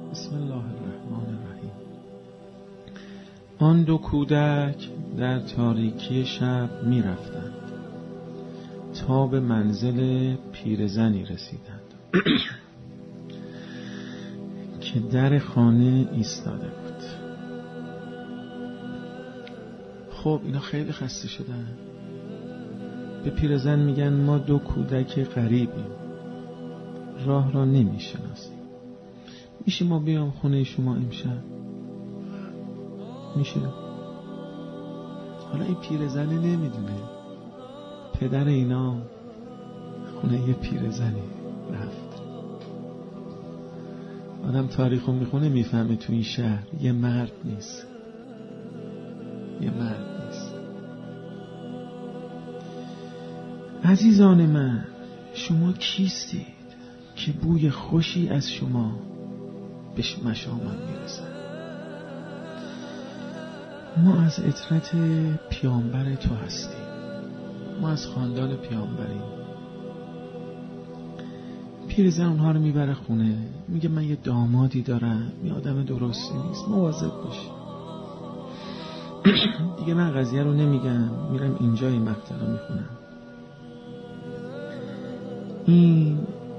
بسم الله الرحمن الرحیم. آن دو کودک در تاریکی شب می رفتند تا به منزل پیرزنی رسیدند که در خانه ایستاده بود. خب اینا خیلی خسته شدن. به پیرزن میگن ما دو کودک غریبیم، راه را نمیشناسیم، میشه ما بیام خونه شما امشب؟ میشه؟ حالا این پیرزنه نمیدونه پدر اینا خونه یه پیرزنی رفت. آدم تاریخو میخونه میفهمه تو این شهر یه مرد نیست، یه مرد نیست. عزیزان من، شما کیستید که بوی خوشی از شما به مشامم میرسد؟ ما از عطرت پیامبر تو هستیم، ما از خاندان پیامبریم. پیرزن اونها رو میبره خونه، میگه من یه دامادی دارم، یه آدم درستی نیست، مواظب باشی. دیگه من قضیه رو نمیگم، میرم اینجا این مقطع رو میخونم. این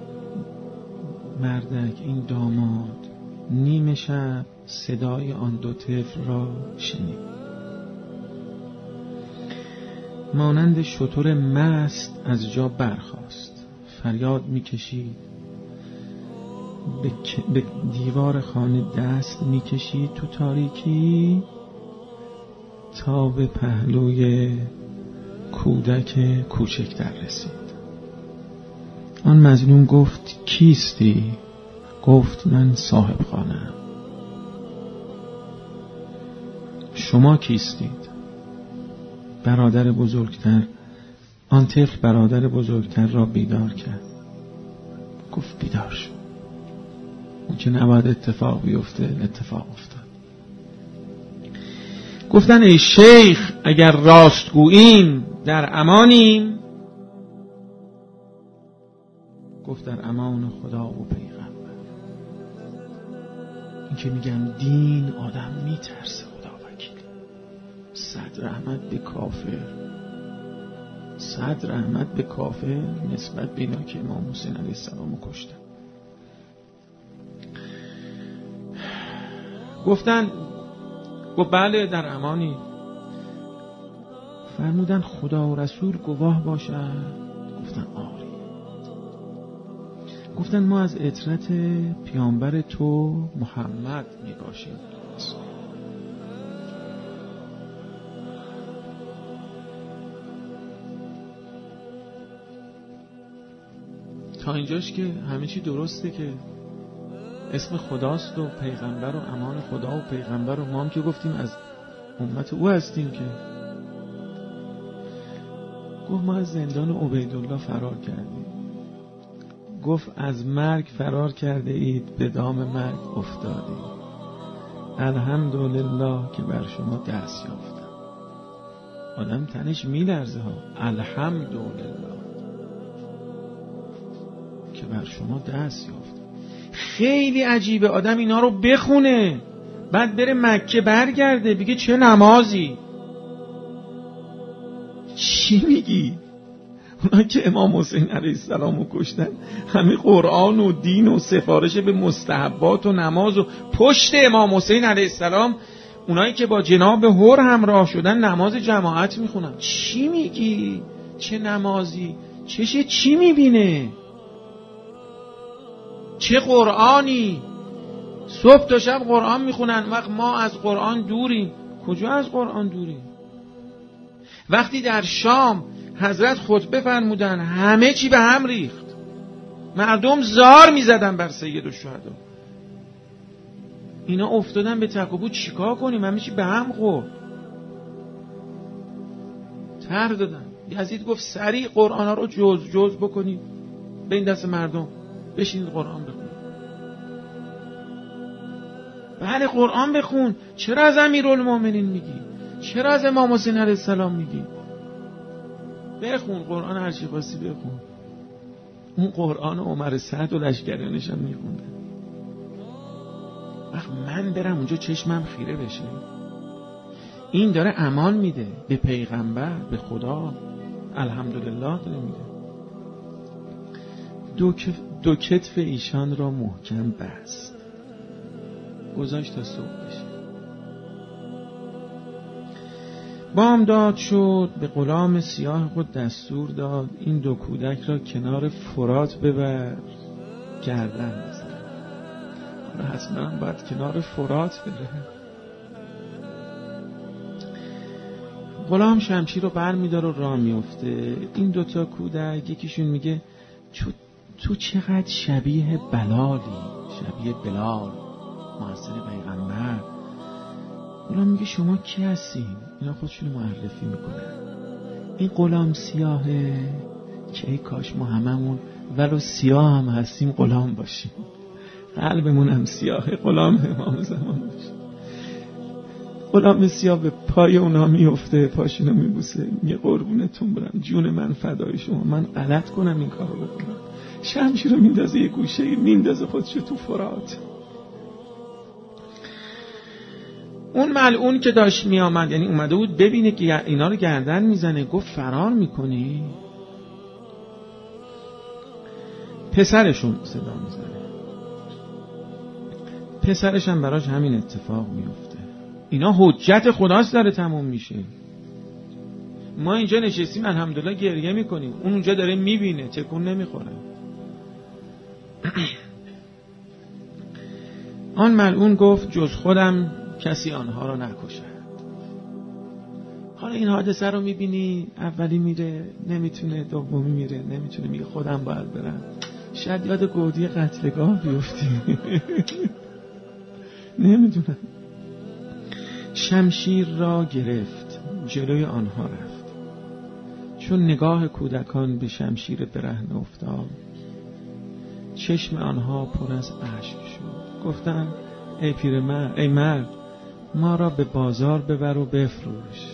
مردک، این داماد، نیمه شب صدای آن دو طفل را شنید. مانند شتر مست از جا برخاست، فریاد میکشید، به دیوار خانه دست میکشید تو تاریکی تا به پهلوی کودک کوچکتر رسید. آن مظلوم گفت کیستی؟ گفت من صاحب خانه‌ام. شما کیستید؟ برادر بزرگتر. آن طفل برادر بزرگتر را بیدار کرد. گفت بیدار شو، اون که نباید اتفاق بیفته اتفاق افتاد. گفتن ای شیخ اگر راست گوییم در امانیم؟ گفت در امان خدا و پیغمبر. این که میگن دین آدم میترسه، خدا وکیل. صد رحمت به کافر، صد رحمت به کافر نسبت به اینا که امام حسین علیه السلام رو کشتن. گفتن گفت بله در امانی. فرمودن خدا و رسول گواه باشد؟ گفتن آری. گفتن ما از عطرت پیامبر تو محمد میباشیم. تا اینجاش که همه چی درسته، که اسم خداست و پیغمبر و امان خدا و پیغمبر و ما هم که گفتیم از امت او هستیم. که گفت ما از زندان عبیدالله فرار کردیم. گفت از مرگ فرار کرده اید، به دام مرگ افتادید. الحمدلله که بر شما دست یافتم. آدم تنش میلرزه ها. الحمدلله که بر شما دست یافتم. خیلی عجیبه آدم اینا رو بخونه بعد بره مکه برگرده بگه چه نمازی. چی میگی؟ اونا که امام حسین علیه السلام رو کشتن همه قرآن و دین و سفارش به مستحبات و نماز و پشت امام حسین علیه السلام اونایی که با جناب هر همراه شدن نماز جماعت میخونن. چی میگی؟ چه نمازی؟ چی میبینه؟ چه قرآنی؟ صبح تا شب قرآن میخونن، وقت ما از قرآن دوریم. کجا از قرآن دوریم؟ وقتی در شام حضرت خطبه فرمودن همه چی به هم ریخت، مردم زار میزدن بر سید الشهدا. اینا افتادن به تکابر. چیکار کنیم؟ همه چی به هم خورد. طرح دادن. یزید گفت سریع قرآن ها رو جز بکنید به این دست مردم، بشینید قرآن بخونید. بله قرآن بخون. چرا از امیرالمومنین میگی؟ چرا از امام حسین علیه السلام میگی؟ بخون قرآن، هر چی خواستی بخون. اون قرآن عمر سعد و لشکریانش هم میخوندن. وقت من برم اونجا چشمم خیره بشه. این داره امان میده به پیغمبر، به خدا، الحمدلله داره میده. دو کتف ایشان را محکم بست، گذاشت تا صبح بشه. بامداد شد، به غلام سیاه خود دستور داد این دو کودک را کنار فرات ببر گردن بزن. حتما باید کنار فرات بره. غلام شمشیر رو بر میدار و راه میفته. این دوتا کودک یکیشون میگه تو چقدر شبیه بلالی، شبیه بلال معاصر پیغمبر. غلام میگه شما کی هستین؟ اینا خودشون معرفی میکنن. این غلام سیاهه که ای کاش ما هممون ولو سیاه هم هستیم غلام باشیم، قلبمون هم سیاهه غلام امام زمان باشیم. غلام سیاه به پای اونا میفته، پاشونو میبوسه، میگه قربونتون برم، جون من فدای شما، من غلط کنم این کارو بکنم. شمشیر رو میندازه یه گوشه، میندازه خودشو تو فرات. اون ملعون که داشت میامد، یعنی اومده بود ببینه که اینا رو گردن میزنه، گفت فرار میکنی؟ پسرشون صدا میزنه. پسرش هم براش همین اتفاق میفته. اینا حجت خداست داره تموم میشه. ما اینجا نشستیم الحمدلله گریه میکنیم، اون اونجا داره میبینه، تکون نمیخوره. آن ملعون گفت جز خودم کسی آنها را نکشد. حالا این حادثه رو میبینی، اولی میره نمیتونه، دومی میره نمیتونه، میگه خودم باید برم. شاید یاد گودی قتلگاه بیفتی. نمیدونم. شمشیر را گرفت، جلوی آنها رفت. چون نگاه کودکان به شمشیر برهنه افتاد، چشم آنها پر از اشک شد. گفتن ای پیرمرد، ای مرد، ما را به بازار ببر و بفروش.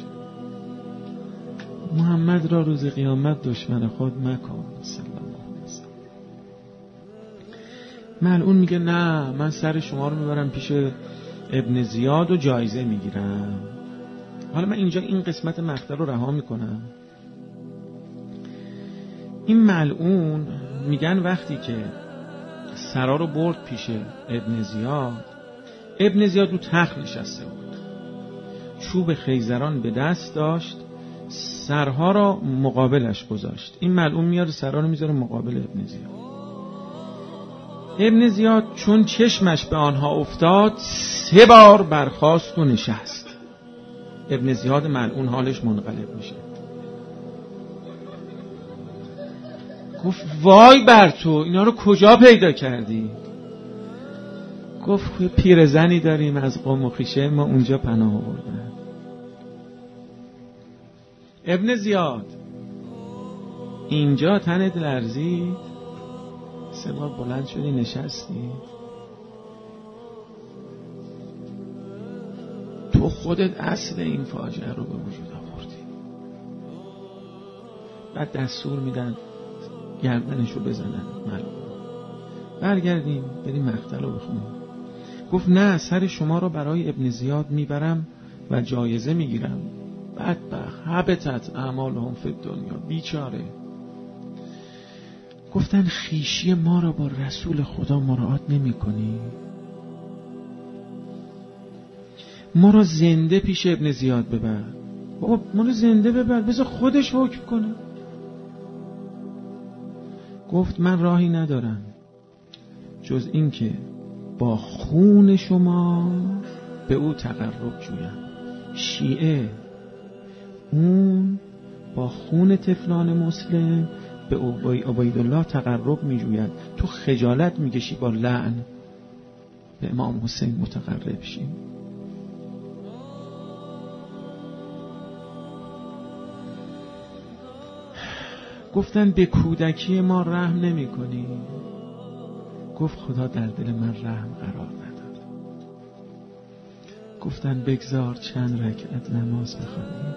محمد را روز قیامت دشمن خود مکن صلی الله علیه وسلم. ملعون میگه نه، من سر شما رو میبرم پیش ابن زیاد و جایزه میگیرم. حالا من اینجا این قسمت مقطع رو رها میکنم. این ملعون میگن وقتی که سرا رو برد پیش ابن زیاد، ابن زیاد رو تخت نشسته بود، چوب خیزران به دست داشت، سرها را مقابلش گذاشت. این ملعون میاره سرها رو میذاره مقابل ابن زیاد. ابن زیاد چون چشمش به آنها افتاد 3 بار برخاست و نشست. ابن زیاد ملعون حالش منقلب میشه. گفت وای بر تو، اینا رو کجا پیدا کردی؟ گفت پیرزنی داریم از قوم و خویشه ما اونجا پناه آوردن. ابن زیاد اینجا تنت لرزید، 3 بار بلند شدی نشستی، تو خودت اصل این فاجعه رو به وجود آوردی. بعد دستور میدن گردنشو بزنن. برگردیم بریم مقتل رو بخونیم. گفت نه، سر شما رو برای ابن زیاد میبرم و جایزه میگیرم. بدبخت، حبطت اعمالهم فی الدنیا، بیچاره. گفتن خویشی ما را با رسول خدا مراعات نمی کنی؟ ما را زنده پیش ابن زیاد ببر. بابا ما را زنده ببر، بذار خودش حکم کنه. گفت من راهی ندارم جز این که با خون شما به او تقرب جویم. شیعه اون با خون طفلان مسلم به عبیدالله تقرب می جوید، تو خجالت می کشی با لعن به امام حسین متقرب شیم. گفتن به کودکی ما رحم نمی کنی؟ گفت خدا در دل من رحم قرار نداد. گفتن بگذار چند رکعت نماز بخوانی.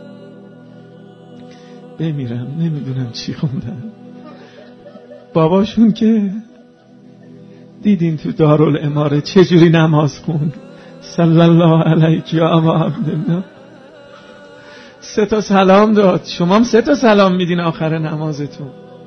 بمیرم نمیدونم چی خوندن. باباشون که دیدین تو دارالاماره چجوری نماز خوند؟ صلی الله علیک یا ابا عبدالله. 3 تا سلام داد. شما هم 3 تا سلام میدین آخر نمازتون.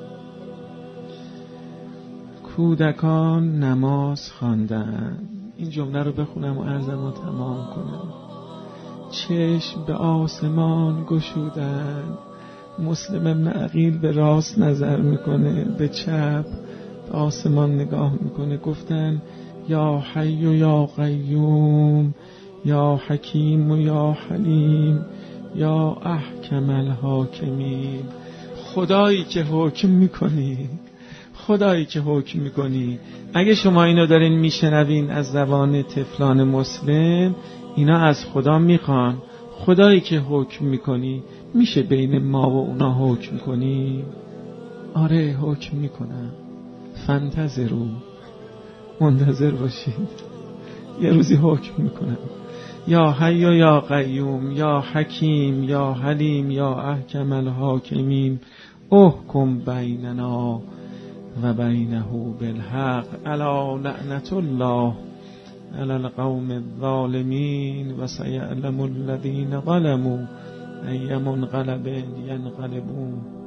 کودکان نماز خواندن. این جمله رو بخونم و عرضم رو تمام کنم. چشم به آسمان گشودن. مسلم ابن عقیل به راست نظر میکنه، به چپ به آسمان نگاه میکنه. گفتن یا حی و یا قیوم، یا حکیم و یا حلیم، یا احکم الحاکمین. خدایی که حکم میکنی، خدایی که حکم میکنی. اگه شما اینو دارین میشنوین از زبان طفلان مسلم، اینا از خدا میخوان. خدایی که حکم میکنی، میشه بین ما و اونا حکم کنی؟ آره حکم میکنم. فانتظروا، منتظر باشید، یه روزی حکم میکنم. یا حی و یا قیوم، یا حکیم، یا حلیم، یا احکم الحاکمین، احکم بیننا و بینه بالحق، الا لعنت الله علی القوم الظالمین و سیعلم الذین ظلموا ای منقلب ینقلبون.